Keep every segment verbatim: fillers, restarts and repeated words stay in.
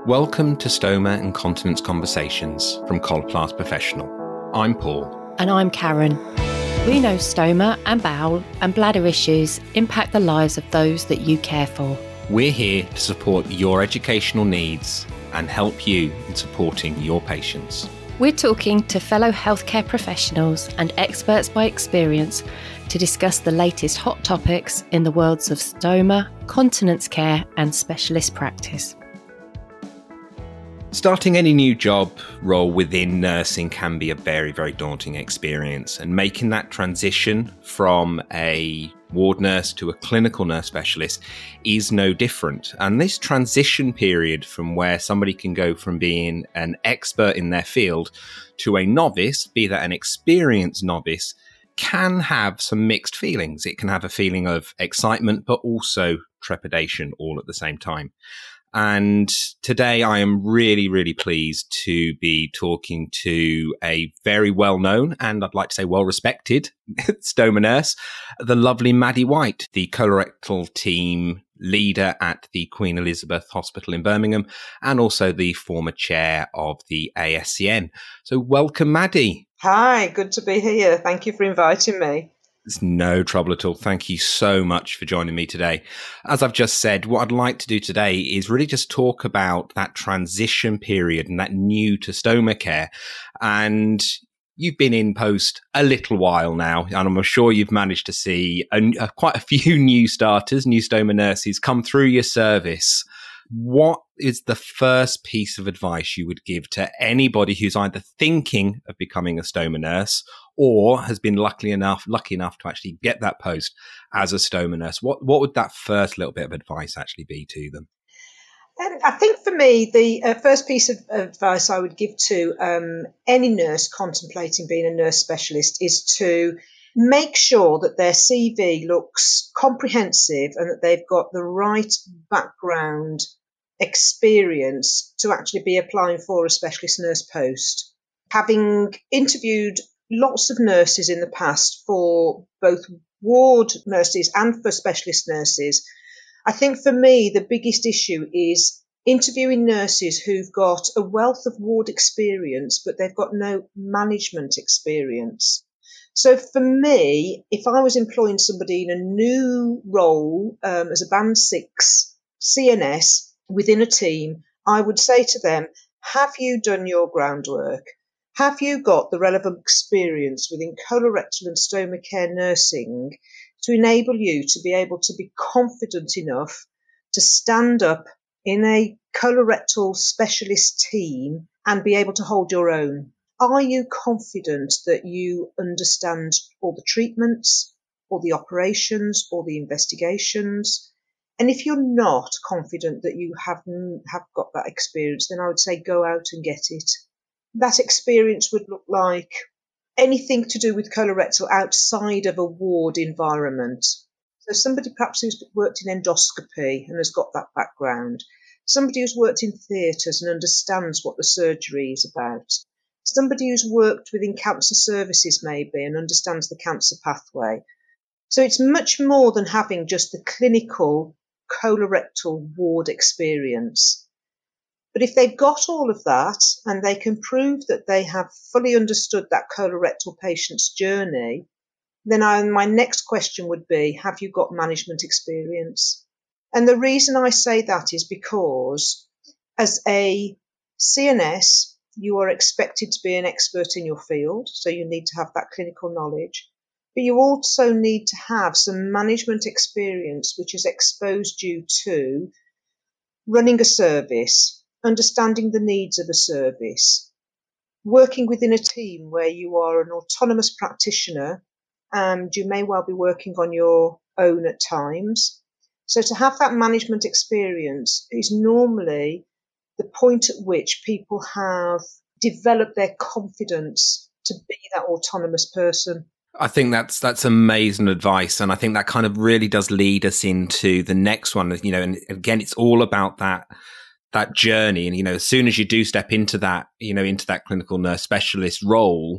Welcome to Stoma and Continence Conversations from Coloplast Professional. I'm Paul. And I'm Karen. We know stoma and bowel and bladder issues impact the lives of those that you care for. We're here to support your educational needs and help you in supporting your patients. We're talking to fellow healthcare professionals and experts by experience to discuss the latest hot topics in the worlds of stoma, continence care and specialist practice. Starting any new job role within nursing can be a very, very daunting experience, and making that transition from a ward nurse to a clinical nurse specialist is no different. And this transition period from where somebody can go from being an expert in their field to a novice, be that an experienced novice, can have some mixed feelings. It can have a feeling of excitement, but also trepidation all at the same time. And today I am really, really pleased to be talking to a very well-known and I'd like to say well-respected stoma nurse, the lovely Maddie White, the colorectal team leader at the Queen Elizabeth Hospital in Birmingham and also the former chair of the A S C N. So welcome, Maddie. Hi, good to be here. Thank you for inviting me. It's no trouble at all. Thank you so much for joining me today. As I've just said, what I'd like to do today is really just talk about that transition period and that new to stoma care. And you've been in post a little while now, and I'm sure you've managed to see a, a, quite a few new starters, new stoma nurses come through your service. What is the first piece of advice you would give to anybody who's either thinking of becoming a stoma nurse or has been lucky enough, lucky enough to actually get that post as a stoma nurse? What what would that first little bit of advice actually be to them? Um, I think for me, the uh, first piece of advice I would give to um, any nurse contemplating being a nurse specialist is to make sure that their C V looks comprehensive and that they've got the right background experience to actually be applying for a specialist nurse post. Having interviewed lots of nurses in the past for both ward nurses and for specialist nurses, I think for me the biggest issue is interviewing nurses who've got a wealth of ward experience but they've got no management experience. So for me, if I was employing somebody in a new role um, as a band six C N S within a team, I would say to them, have you done your groundwork? Have you got the relevant experience within colorectal and stoma care nursing to enable you to be able to be confident enough to stand up in a colorectal specialist team and be able to hold your own? Are you confident that you understand all the treatments, or the operations, or the investigations? And if you're not confident that you haven't have got that experience, then I would say go out and get it. That experience would look like anything to do with colorectal outside of a ward environment. So somebody perhaps who's worked in endoscopy and has got that background. Somebody who's worked in theatres and understands what the surgery is about. Somebody who's worked within cancer services maybe and understands the cancer pathway. So it's much more than having just the clinical colorectal ward experience. But if they've got all of that and they can prove that they have fully understood that colorectal patient's journey, then I, my next question would be, have you got management experience? And the reason I say that is because as a C N S, you are expected to be an expert in your field, so you need to have that clinical knowledge. But you also need to have some management experience which has exposed you to running a service, understanding the needs of a service, working within a team where you are an autonomous practitioner and you may well be working on your own at times. So to have that management experience is normally the point at which people have developed their confidence to be that autonomous person. I think that's that's amazing advice, and I think that kind of really does lead us into the next one. You know, and again, it's all about that that journey. And you know, as soon as you do step into that, you know, into that clinical nurse specialist role,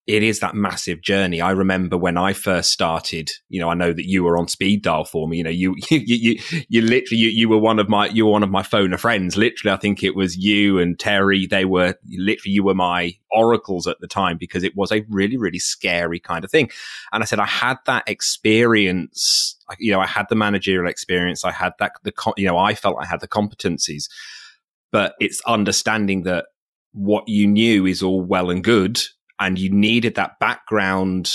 it is that massive journey. I remember when I first started, you know, I know that you were on speed dial for me. You know, you, you, you, you literally, you, you were one of my, you were one of my phone of friends. Literally, I think it was you and Terry. They were literally, you were my oracles at the time, because it was a really, really scary kind of thing. And I said, I had that experience, you know, I had the managerial experience. I had that, the, you know, I felt I had the competencies, but it's understanding that what you knew is all well and good, and you needed that background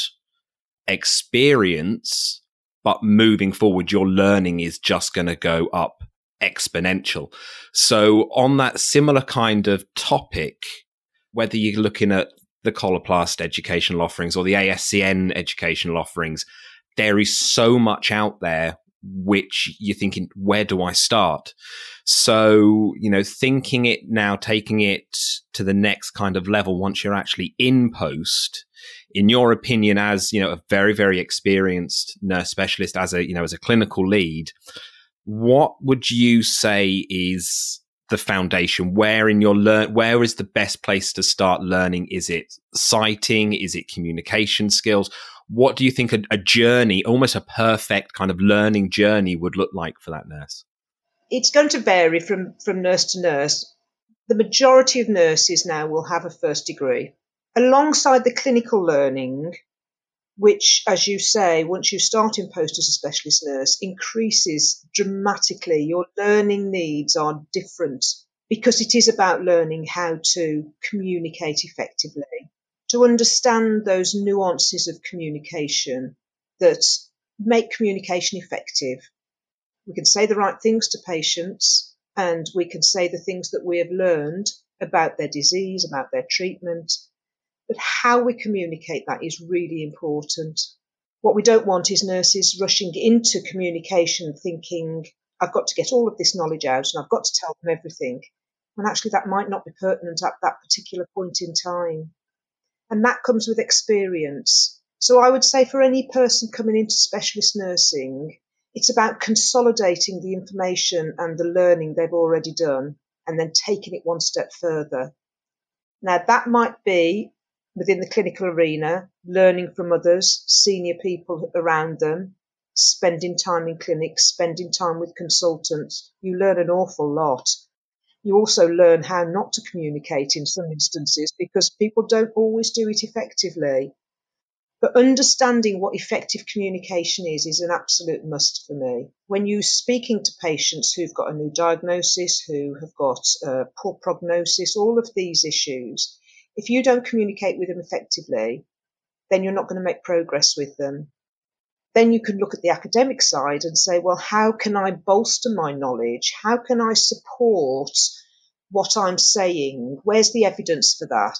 experience, but moving forward, your learning is just going to go up exponential. So on that similar kind of topic, whether you're looking at the Coloplast educational offerings or the A S C N educational offerings, there is so much out there which you're thinking, where do I start? So, you know, thinking it now, taking it to the next kind of level once you're actually in post, in your opinion, as, you know, a very, very experienced nurse specialist, as a, you know, as a clinical lead, what would you say is the foundation? Where in your learn, where is the best place to start learning? Is it citing? Is it communication skills? What do you think a, a journey, almost a perfect kind of learning journey, would look like for that nurse? It's going to vary from, from nurse to nurse. The majority of nurses now will have a first degree. Alongside the clinical learning, which, as you say, once you start in post as a specialist nurse, increases dramatically. Your learning needs are different because it is about learning how to communicate effectively, to understand those nuances of communication that make communication effective. We can say the right things to patients, and we can say the things that we have learned about their disease, about their treatment, but how we communicate that is really important. What we don't want is nurses rushing into communication thinking, I've got to get all of this knowledge out and I've got to tell them everything, when actually that might not be pertinent at that particular point in time. And that comes with experience. So I would say for any person coming into specialist nursing, it's about consolidating the information and the learning they've already done and then taking it one step further. Now, that might be within the clinical arena, learning from others, senior people around them, spending time in clinics, spending time with consultants. You learn an awful lot. You also learn how not to communicate in some instances because people don't always do it effectively. But understanding what effective communication is is an absolute must for me. When you're speaking to patients who've got a new diagnosis, who have got uh, poor prognosis, all of these issues, if you don't communicate with them effectively, then you're not going to make progress with them. Then you can look at the academic side and say, well, how can I bolster my knowledge? How can I support what I'm saying? Where's the evidence for that?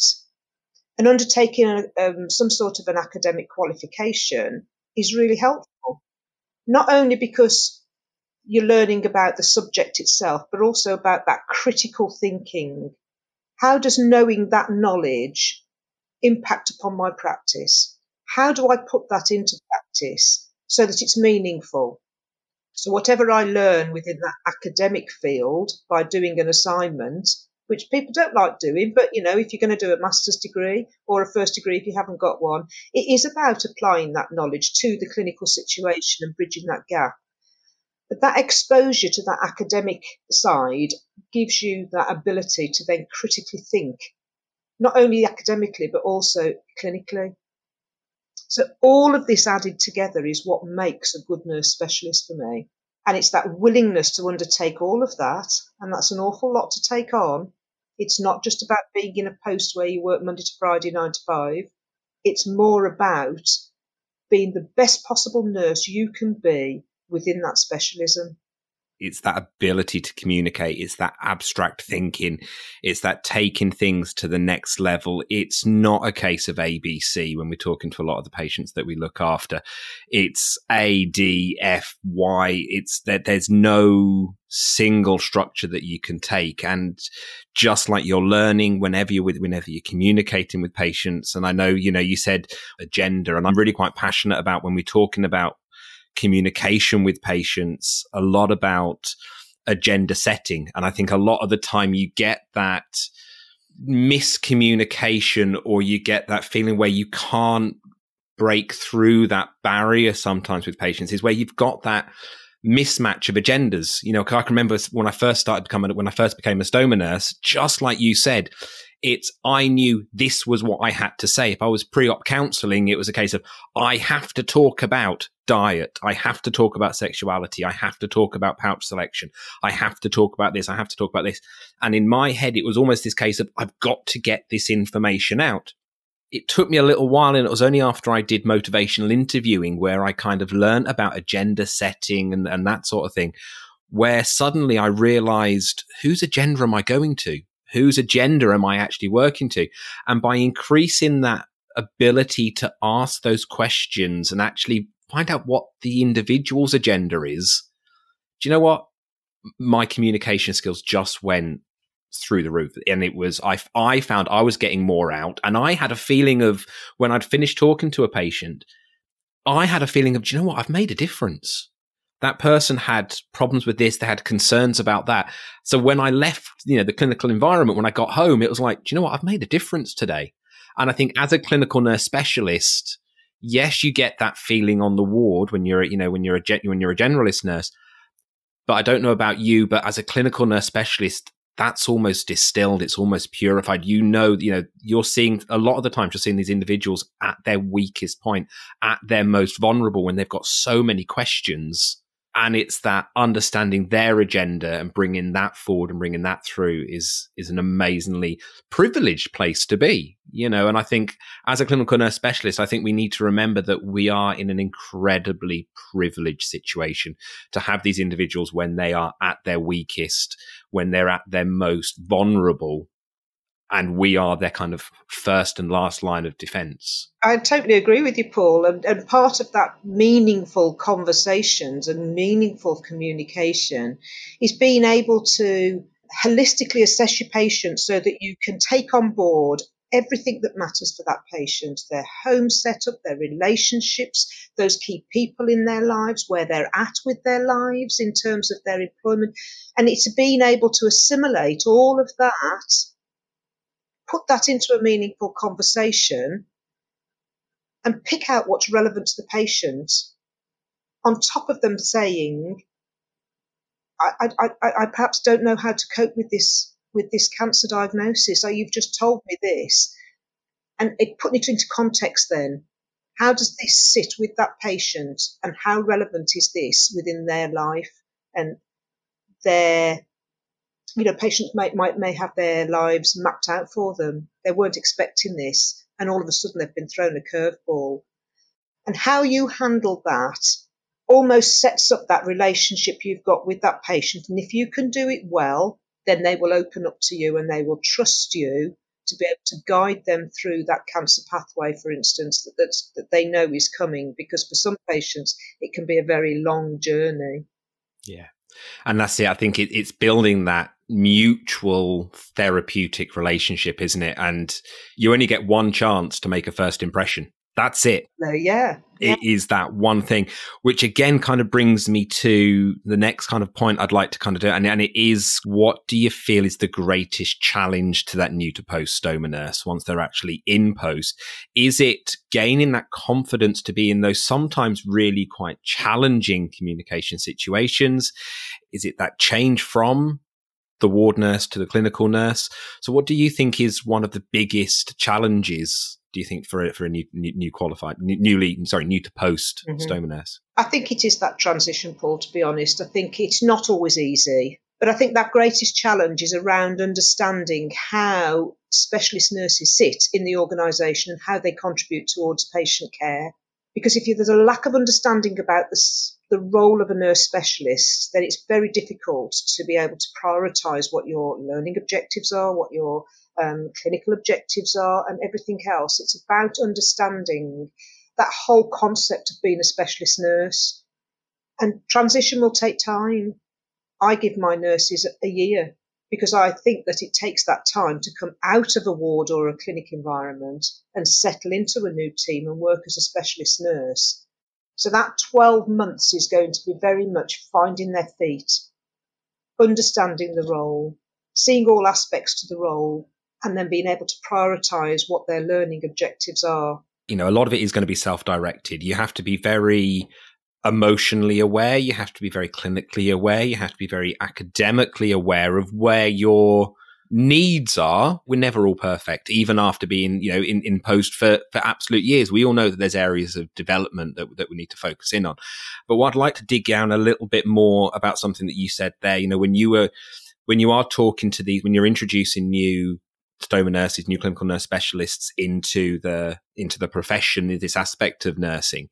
And undertaking a, um, some sort of an academic qualification is really helpful, not only because you're learning about the subject itself, but also about that critical thinking. How does knowing that knowledge impact upon my practice? How do I put that into practice so that it's meaningful? So whatever I learn within that academic field by doing an assignment, which people don't like doing, but, you know, if you're going to do a master's degree or a first degree if you haven't got one, it is about applying that knowledge to the clinical situation and bridging that gap. But that exposure to that academic side gives you that ability to then critically think, not only academically, but also clinically. So all of this added together is what makes a good nurse specialist for me. And it's that willingness to undertake all of that. And that's an awful lot to take on. It's not just about being in a post where you work Monday to Friday, nine to five. It's more about being the best possible nurse you can be within that specialism. It's that ability to communicate. It's that abstract thinking. It's that taking things to the next level. It's not a case of A, B, C when we're talking to a lot of the patients that we look after. It's A, D, F, Y. It's that there's no single structure that you can take. And just like you're learning whenever you're with, whenever you're communicating with patients. And I know, you know, you said agenda, and I'm really quite passionate about when we're talking about communication with patients, a lot about agenda setting. And I think a lot of the time you get that miscommunication, or you get that feeling where you can't break through that barrier sometimes with patients, is where you've got that mismatch of agendas. You know, I can remember when I first started becoming, when I first became a stoma nurse, just like you said, it's, I knew this was what I had to say. If I was pre-op counseling, it was a case of, I have to talk about diet. I have to talk about sexuality. I have to talk about pouch selection. I have to talk about this. I have to talk about this. And in my head, it was almost this case of, I've got to get this information out. It took me a little while, and it was only after I did motivational interviewing where I kind of learned about agenda setting and, and that sort of thing, where suddenly I realized, whose agenda am I going to? Whose agenda am I actually working to? And by increasing that ability to ask those questions and actually find out what the individual's agenda is, do you know what? My communication skills just went through the roof. And it was, I, I found I was getting more out. And I had a feeling of, when I'd finished talking to a patient, I had a feeling of, do you know what? I've made a difference. That person had problems with this. They had concerns about that. So when I left, you know, the clinical environment, when I got home, it was like, do you know what? I've made a difference today. And I think as a clinical nurse specialist, yes, you get that feeling on the ward when you're, you know, when you're a, when you're a generalist nurse. But I don't know about you, but as a clinical nurse specialist, that's almost distilled. It's almost purified. You know, you know, you're seeing a lot of the time, you're seeing these individuals at their weakest point, at their most vulnerable, when they've got so many questions. And it's that understanding their agenda and bringing that forward and bringing that through is is an amazingly privileged place to be, you know. And I think as a clinical nurse specialist, I think we need to remember that we are in an incredibly privileged situation to have these individuals when they are at their weakest, when they're at their most vulnerable, and we are their kind of first and last line of defense. I totally agree with you, Paul. And, and part of that meaningful conversations and meaningful communication is being able to holistically assess your patient so that you can take on board everything that matters for that patient, their home setup, their relationships, those key people in their lives, where they're at with their lives in terms of their employment. And it's being able to assimilate all of that, put that into a meaningful conversation, and pick out what's relevant to the patient, on top of them saying, I, I, I, I perhaps don't know how to cope with this with this cancer diagnosis. Oh, you've just told me this. And it, putting it into context then, how does this sit with that patient, and how relevant is this within their life and their, you know, patients might, might may have their lives mapped out for them. They weren't expecting this, and all of a sudden they've been thrown a curveball. And how you handle that almost sets up that relationship you've got with that patient. And if you can do it well, then they will open up to you and they will trust you to be able to guide them through that cancer pathway, for instance, that, that, that they know is coming, because for some patients it can be a very long journey. Yeah. And that's it. I think it, it's building that mutual therapeutic relationship, isn't it? And you only get one chance to make a first impression. That's it. No, yeah. It yeah. is that one thing, which again kind of brings me to the next kind of point I'd like to kind of do. And, and it is, what do you feel is the greatest challenge to that new to post stoma nurse once they're actually in post? Is it gaining that confidence to be in those sometimes really quite challenging communication situations? Is it that change from the ward nurse to the clinical nurse? So what do you think is one of the biggest challenges, do you think, for a, for a new, new, new qualified, new, newly, sorry, new to post mm-hmm. stoma nurse? I think it is that transition, Paul, to be honest. I think it's not always easy, but I think that greatest challenge is around understanding how specialist nurses sit in the organisation and how they contribute towards patient care. Because if you, there's a lack of understanding about this, the role of a nurse specialist, then it's very difficult to be able to prioritise what your learning objectives are, what your um, clinical objectives are, and everything else. It's about understanding that whole concept of being a specialist nurse. And transition will take time. I give my nurses a year, because I think that it takes that time to come out of a ward or a clinic environment and settle into a new team and work as a specialist nurse. So that twelve months is going to be very much finding their feet, understanding the role, seeing all aspects to the role, and then being able to prioritise what their learning objectives are. You know, a lot of it is going to be self-directed. You have to be very emotionally aware. You have to be very clinically aware. You have to be very academically aware of where your needs are. We're never all perfect, even after being, you know, in, in post for, for absolute years. We all know that there's areas of development that, that we need to focus in on. But what I'd like to dig down a little bit more about something that you said there, you know, when you were, when you are talking to these, when you're introducing new stoma nurses, new clinical nurse specialists into the, into the profession, this aspect of nursing,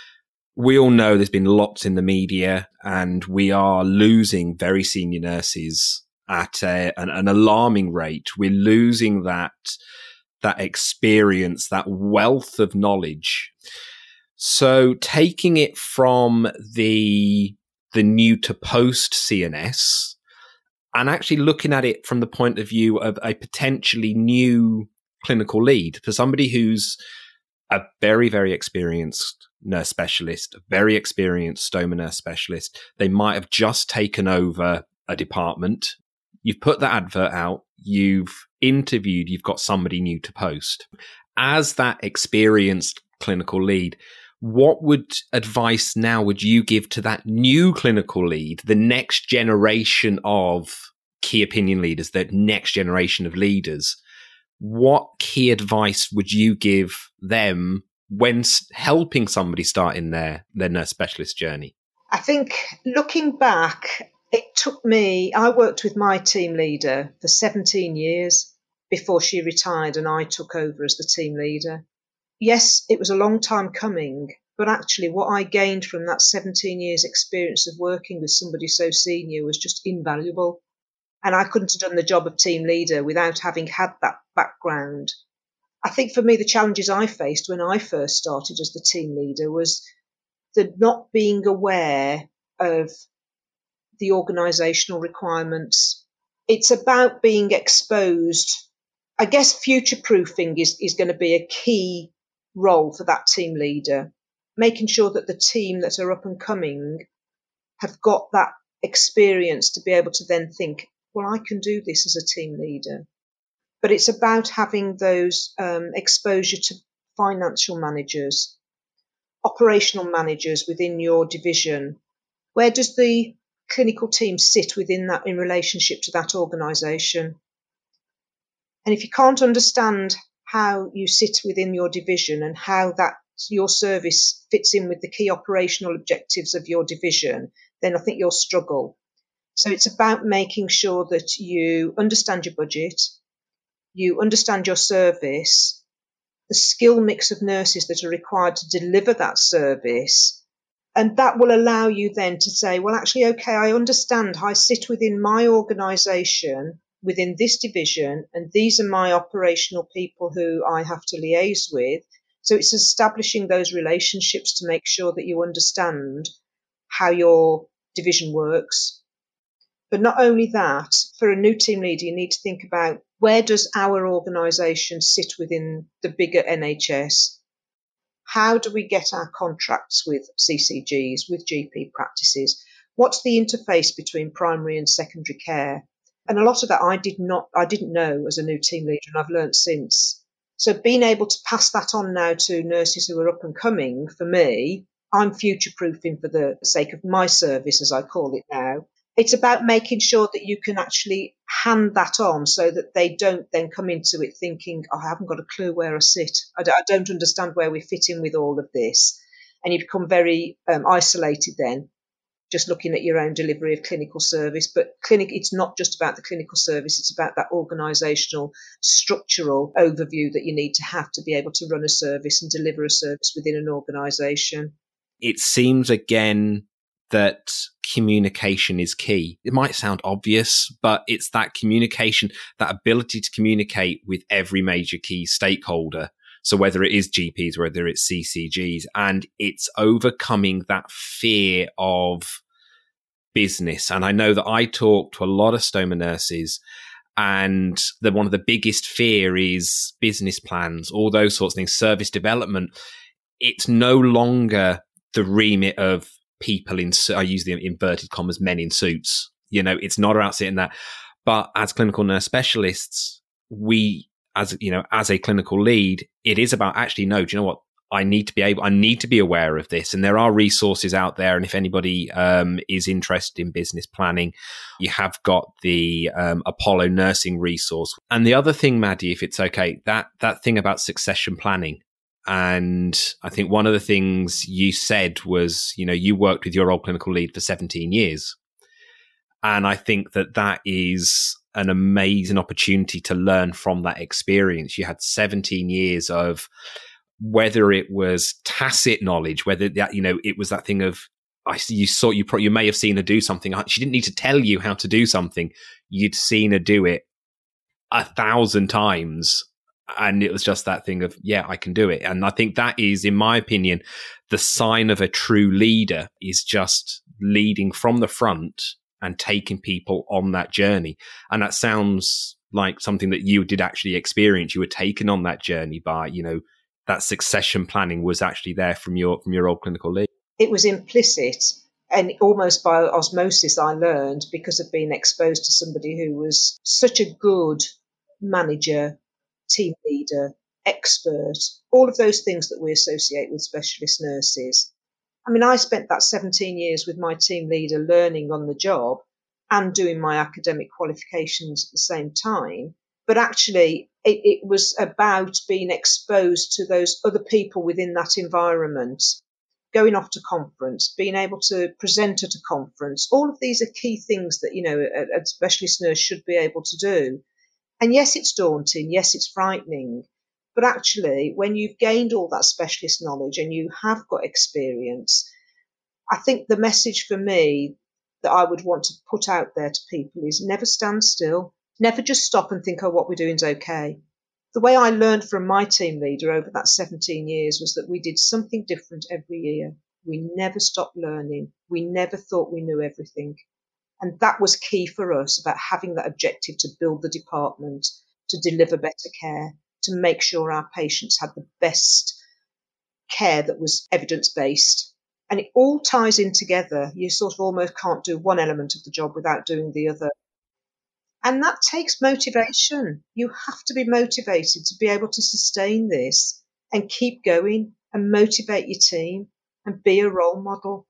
we all know there's been lots in the media, and we are losing very senior nurses at a, an, an alarming rate. We're losing that, that experience, that wealth of knowledge. So taking it from the, the new to post C N S and actually looking at it from the point of view of a potentially new clinical lead, for somebody who's a very, very experienced nurse specialist, a very experienced stoma nurse specialist. They might have just taken over a department. You've put the advert out, you've interviewed, you've got somebody new to post. As that experienced clinical lead, what would advice now would you give to that new clinical lead, the next generation of key opinion leaders, the next generation of leaders? What key advice would you give them when helping somebody start in their, their nurse specialist journey? I think looking back, it took me, I worked with my team leader for seventeen years before she retired and I took over as the team leader. Yes, it was a long time coming, but actually what I gained from that seventeen years experience of working with somebody so senior was just invaluable. And I couldn't have done the job of team leader without having had that background. I think for me, the challenges I faced when I first started as the team leader was the not being aware of the organisational requirements. It's about being exposed. I guess future-proofing is, is going to be a key role for that team leader, making sure that the team that are up and coming have got that experience to be able to then think, well, I can do this as a team leader. But it's about having those um, exposure to financial managers, operational managers within your division. Where does the clinical team sit within that in relationship to that organisation? And if you can't understand how you sit within your division and how that your service fits in with the key operational objectives of your division, then I think you'll struggle. So it's about making sure that you understand your budget, you understand your service, the skill mix of nurses that are required to deliver that service. And that will allow you then to say, well, actually, okay, I understand. I sit within my organisation, within this division, and these are my operational people who I have to liaise with. So it's establishing those relationships to make sure that you understand how your division works. But not only that, for a new team leader, you need to think about where does our organisation sit within the bigger N H S? How do we get our contracts with C C Gs, with G P practices? What's the interface between primary and secondary care? And a lot of that I did not, I didn't know as a new team leader, and I've learned since. So being able to pass that on now to nurses who are up and coming, for me, I'm future-proofing for the sake of my service, as I call it now. It's about making sure that you can actually hand that on so that they don't then come into it thinking, oh, I haven't got a clue where I sit. I don't, I don't understand where we fit in with all of this. And you become very um, isolated then, just looking at your own delivery of clinical service. But clinic, it's not just about the clinical service. It's about that organisational, structural overview that you need to have to be able to run a service and deliver a service within an organisation. It seems, again, that communication is key. It might sound obvious, but it's that communication, that ability to communicate with every major key stakeholder. So whether it is G Ps, whether it's C C Gs, and it's overcoming that fear of business. And I know that I talk to a lot of stoma nurses, and the, one of the biggest fear is business plans, all those sorts of things, service development. It's no longer the remit of people in, I use the inverted commas, men in suits. You know, it's not about sitting there. But as clinical nurse specialists, we, as you know, as a clinical lead, it is about actually, no, do you know what? I need to be able, I need to be aware of this. And there are resources out there. And if anybody um, is interested in business planning, you have got the um, Apollo nursing resource. And the other thing, Maddie, if it's okay, that, that thing about succession planning. And I think one of the things you said was, you know, you worked with your old clinical lead for seventeen years. And I think that that is an amazing opportunity to learn from that experience. You had seventeen years of, whether it was tacit knowledge, whether that, you know, it was that thing of, I see you saw, you probably, you may have seen her do something. She didn't need to tell you how to do something. You'd seen her do it a thousand times. And it was just that thing of, yeah, I can do it. And I think that is, in my opinion, the sign of a true leader is just leading from the front and taking people on that journey. And that sounds like something that you did actually experience. You were taken on that journey by, you know, that succession planning was actually there from your from your old clinical lead. It was implicit, and almost by osmosis I learned, because of being exposed to somebody who was such a good manager, team leader, expert, all of those things that we associate with specialist nurses. I mean, I spent that seventeen years with my team leader learning on the job and doing my academic qualifications at the same time. But actually, it, it was about being exposed to those other people within that environment, going off to conference, being able to present at a conference. All of these are key things that, you know, a, a specialist nurse should be able to do. And yes, it's daunting. Yes, it's frightening. But actually, when you've gained all that specialist knowledge and you have got experience, I think the message for me that I would want to put out there to people is never stand still. Never just stop and think, oh, what we're doing is okay. The way I learned from my team leader over that seventeen years was that we did something different every year. We never stopped learning. We never thought we knew everything. And that was key for us about having that objective to build the department, to deliver better care, to make sure our patients had the best care that was evidence-based. And it all ties in together. You sort of almost can't do one element of the job without doing the other. And that takes motivation. You have to be motivated to be able to sustain this and keep going and motivate your team and be a role model.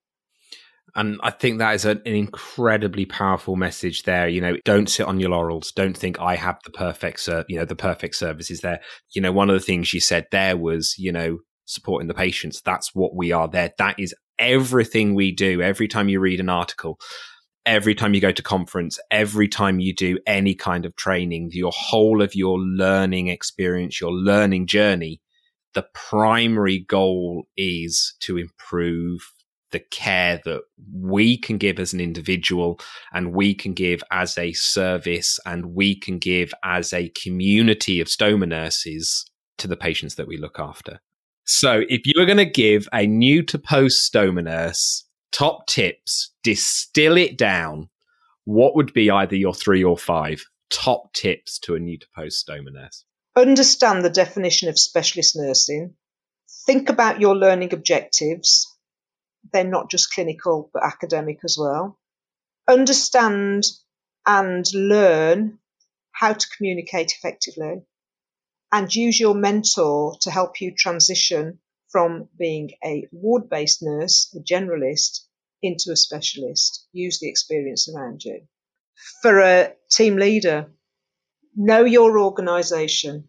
And I think that is an incredibly powerful message there. You know, don't sit on your laurels. Don't think I have the perfect, ser- you know, the perfect services there. You know, one of the things you said there was, you know, supporting the patients. That's what we are there. That is everything we do. Every time you read an article, every time you go to conference, every time you do any kind of training, your whole of your learning experience, your learning journey, the primary goal is to improve the care that we can give as an individual and we can give as a service and we can give as a community of stoma nurses to the patients that we look after. So if you were going to give a new to post stoma nurse top tips, distill it down, what would be either your three or five top tips to a new to post stoma nurse? Understand the definition of specialist nursing. Think about your learning objectives. They're not just clinical, but academic as well. Understand and learn how to communicate effectively and use your mentor to help you transition from being a ward-based nurse, a generalist, into a specialist. Use the experience around you. For a team leader, know your organisation.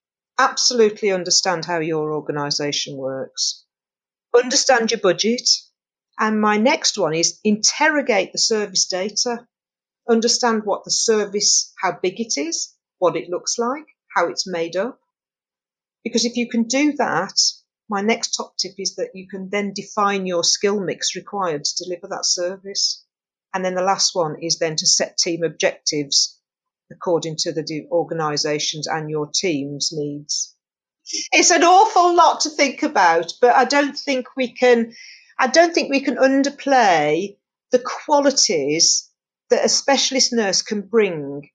Absolutely understand how your organisation works. Understand your budget. And my next one is interrogate the service data. Understand what the service, how big it is, what it looks like, how it's made up. Because if you can do that, my next top tip is that you can then define your skill mix required to deliver that service. And then the last one is then to set team objectives according to the organisation's and your team's needs. It's an awful lot to think about, but I don't think we can, I don't think we can underplay the qualities that a specialist nurse can bring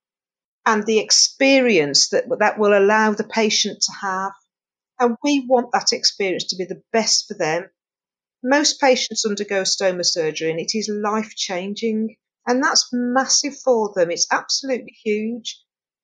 and the experience that that will allow the patient to have. And we want that experience to be the best for them. Most patients undergo stoma surgery and it is life-changing. And that's massive for them. It's absolutely huge.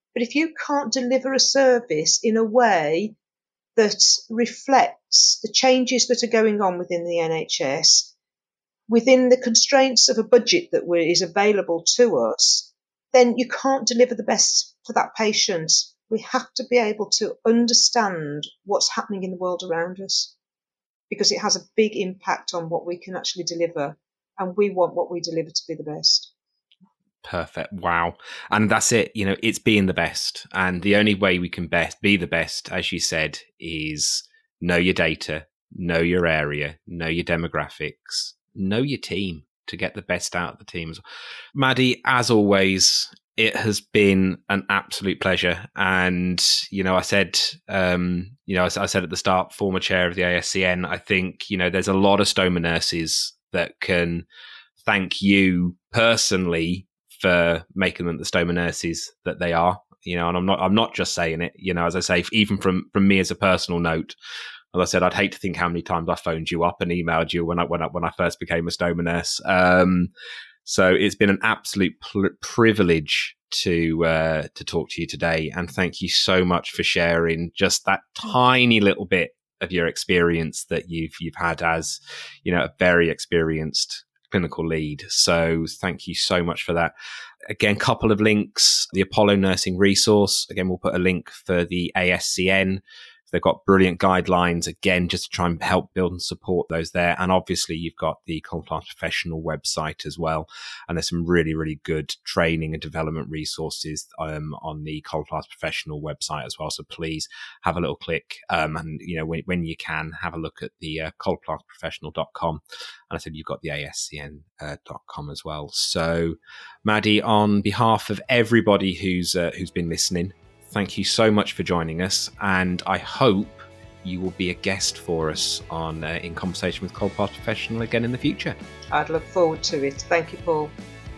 But if you can't deliver a service in a way that reflects the changes that are going on within the N H S, within the constraints of a budget that is available to us, then you can't deliver the best for that patient. We have to be able to understand what's happening in the world around us, because it has a big impact on what we can actually deliver. And we want what we deliver to be the best. Perfect. Wow. And that's it. You know, it's being the best. And the only way we can best be the best, as you said, is know your data, know your area, know your demographics, know your team to get the best out of the teams. Maddie, as always, it has been an absolute pleasure. And, you know, I said, um, you know, I, I said at the start, former chair of the A S C N, I think, you know, there's a lot of stoma nurses that can thank you personally for making them the stoma nurses that they are, you know, and I'm not, I'm not just saying it, you know, as I say, even from, from me as a personal note, as I said, I'd hate to think how many times I phoned you up and emailed you when I, when I, when I first became a stoma nurse. Um, so it's been an absolute pl- privilege to, uh, to talk to you today. And thank you so much for sharing just that tiny little bit of your experience that you've, you've had as, you know, a very experienced clinical lead. So thank you so much for that. Again, couple of links, the Apollo Nursing Resource. Again, we'll put a link for the A S C N. They've got brilliant guidelines, again, just to try and help build and support those there. And obviously, you've got the Coloplast Professional website as well. And there's some really, really good training and development resources um, on the Coloplast Professional website as well. So please have a little click. Um, and, you know, when, when you can, have a look at the uh, coloplast professional dot com. And I said you've got the A S C N dot com uh, as well. So, Maddie, on behalf of everybody who's uh, who's been listening, thank you so much for joining us, and I hope you will be a guest for us on uh, In Conversation with Coloplast Professional again in the future. I'd look forward to it. Thank you, Paul.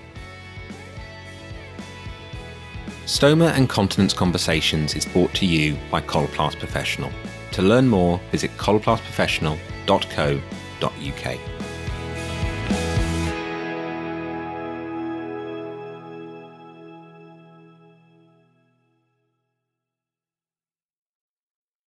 Stoma and Continence Conversations is brought to you by Coloplast Professional. To learn more, visit coloplast professional dot co dot uk.